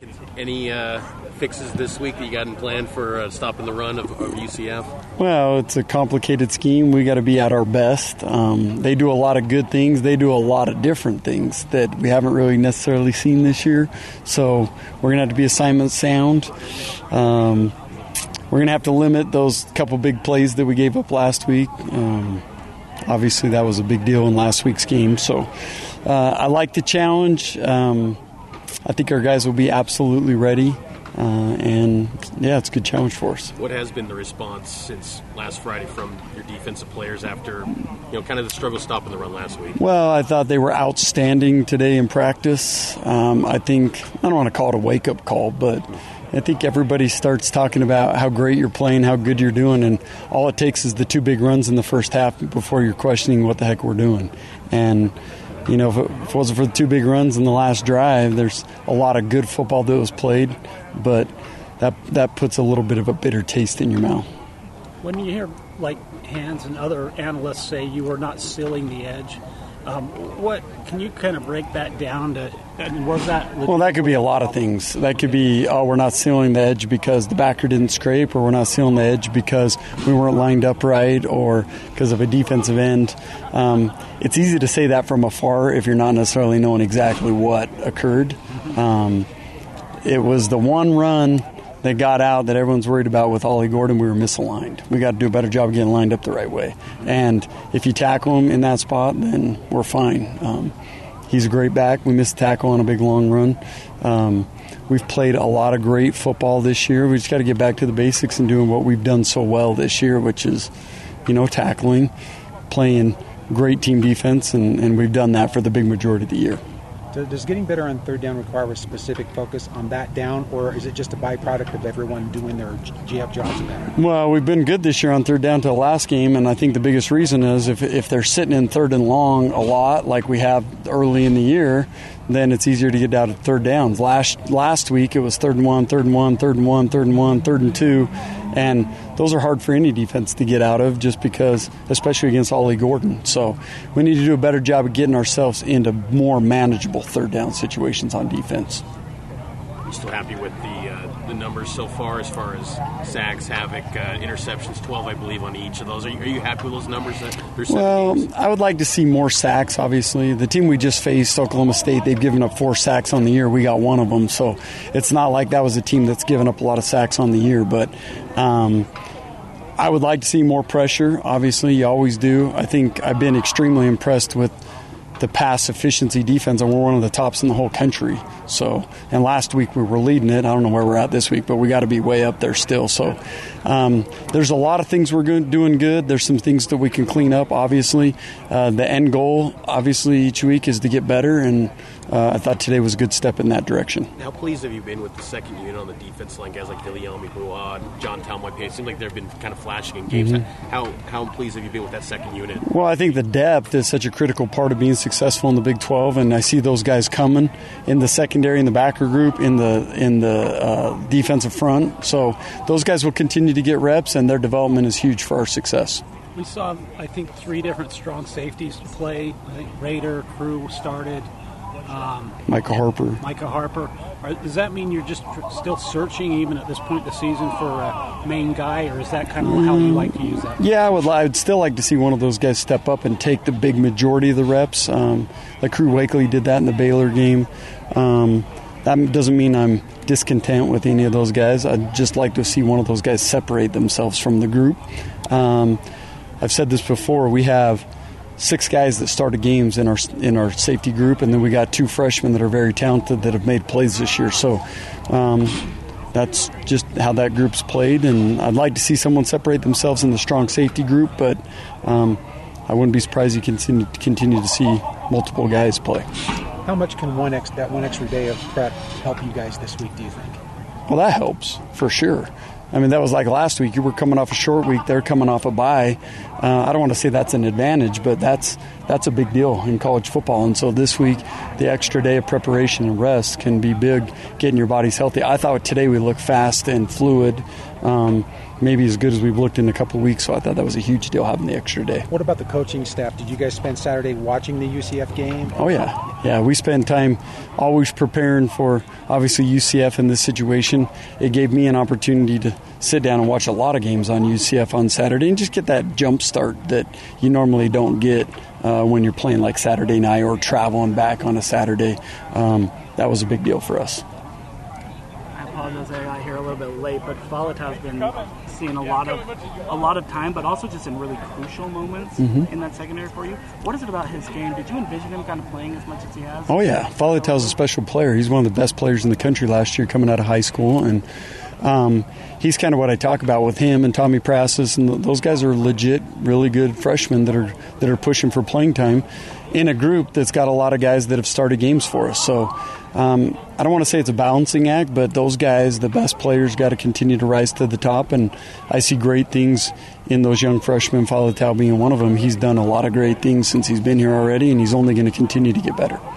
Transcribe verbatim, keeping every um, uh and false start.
Any uh, fixes this week that you got in plan for uh, stopping the run of, of U C F? Well, it's a complicated scheme. We got to be at our best. Um, they do a lot of good things. They do a lot of different things that we haven't really necessarily seen this year. So we're going to have to be assignment sound. Um, we're going to have to limit those couple big plays that we gave up last week. Um, obviously, that was a big deal in last week's game. So uh, I like the challenge. Um, I think our guys will be absolutely ready, uh, and, yeah, it's a good challenge for us. What has been the response since last Friday from your defensive players after, you know, kind of the struggle stopping the run last week? Well, I thought they were outstanding today in practice. Um, I think, I don't want to call it a wake-up call, but I think everybody starts talking about how great you're playing, how good you're doing, and all it takes is the two big runs in the first half before you're questioning what the heck we're doing. And You know, if it, if it wasn't for the two big runs in the last drive, there's a lot of good football that was played, but that that puts a little bit of a bitter taste in your mouth. When you hear, like, Hans and other analysts say you are not sealing the edge, um, what can you kind of break that down to? And was that? Well, that could be a lot of things. That could be, oh, we're not sealing the edge because the backer didn't scrape, or we're not sealing the edge because we weren't lined up right, or because of a defensive end. Um, it's easy to say that from afar if you're not necessarily knowing exactly what occurred. Um, it was the one run that got out that everyone's worried about with Ollie Gordon. We were misaligned. We got to do a better job of getting lined up the right way. And if you tackle him in that spot, then we're fine. Um, he's a great back. We missed a tackle on a big long run. Um, we've played a lot of great football this year. We just got to get back to the basics and doing what we've done so well this year, which is, you know, tackling, playing great team defense, and, and we've done that for the big majority of the year. Does getting better on third down require a specific focus on that down, or is it just a byproduct of everyone doing their G F jobs better? Well, we've been good this year on third down to the last game, and I think the biggest reason is if if they're sitting in third and long a lot, like we have early in the year, then it's easier to get out of third downs. Last last week it was third and one, third and one, third and one, third and one, third and two, and those are hard for any defense to get out of, just because, especially against Ollie Gordon. So we need to do a better job of getting ourselves into more manageable third down situations on defense. You still happy with the uh, the numbers so far as far as sacks, havoc, uh, interceptions, twelve, I believe, on each of those? Are you, are you happy with those numbers? Well, games? I would like to see more sacks, obviously. The team we just faced, Oklahoma State, they've given up four sacks on the year. We got one of them. So it's not like that was a team that's given up a lot of sacks on the year. But um, I would like to see more pressure. Obviously, you always do. I think I've been extremely impressed with the pass efficiency defense, and we're one of the tops in the whole country. So, and last week we were leading it. I don't know where we're at this week, but we got to be way up there still. So, um, there's a lot of things we're doing good. There's some things that we can clean up. Obviously, uh, the end goal, obviously, each week is to get better, and uh, I thought today was a good step in that direction. How pleased have you been with the second unit on the defense line? Guys like Viliami Buad, John Talmoy. It seems like they've been kind of flashing in games. Mm-hmm. How how pleased have you been with that second unit? Well, I think the depth is such a critical part of being successful in the Big twelve, and I see those guys coming in the secondary, in the backer group, in the in the uh, defensive front. So those guys will continue to get reps, and their development is huge for our success. We saw, I think, three different strong safeties play. I think Raider, Crew started. Um, Micah Harper. Micah Harper. Does that mean you're just still searching, even at this point in the season, for a main guy, or is that kind of how you like to use that? Yeah, I would. I would still like to see one of those guys step up and take the big majority of the reps. Um, like Crew Wakely did that in the Baylor game. Um, that doesn't mean I'm discontent with any of those guys. I'd just like to see one of those guys separate themselves from the group. Um, I've said this before. We have six guys that started games in our in our safety group, and then we got two freshmen that are very talented that have made plays this year. So um, that's just how that group's played, and I'd like to see someone separate themselves in the strong safety group, but um, I wouldn't be surprised you continue continue to see multiple guys play. How much can one ex that one extra day of prep help you guys this week, do you think? Well, that helps for sure. I mean, that was like last week. You were coming off a short week. They're coming off a bye. Uh, I don't want to say that's an advantage, but that's that's a big deal in college football. And so this week, the extra day of preparation and rest can be big, getting your bodies healthy. I thought today we looked fast and fluid, um, maybe as good as we've looked in a couple of weeks, so I thought that was a huge deal having the extra day. What about the coaching staff? Did you guys spend Saturday watching the U C F game? Oh, yeah. Yeah, we spend time always preparing for, obviously, U C F in this situation. It gave me an opportunity to sit down and watch a lot of games on U C F on Saturday and just get that jump start that you normally don't get uh, when you're playing like Saturday night or traveling back on a Saturday. Um, that was a big deal for us. I apologize, I got here a little bit late, but Faletau's been seeing a lot of a lot of time, but also just in really crucial moments mm-hmm. in that secondary for you. What is it about his game? Did you envision him kind of playing as much as he has? Oh, yeah. Faletau's a special player. He's one of the best players in the country last year coming out of high school, and um, he's kind of what I talk about with him and Tommy Prassis, and those guys are legit, really good freshmen that are that are pushing for playing time in a group that's got a lot of guys that have started games for us. So um, I don't want to say it's a balancing act, but those guys, the best players, got to continue to rise to the top, and I see great things in those young freshmen, Faletau being one of them. He's done a lot of great things since he's been here already, and he's only going to continue to get better.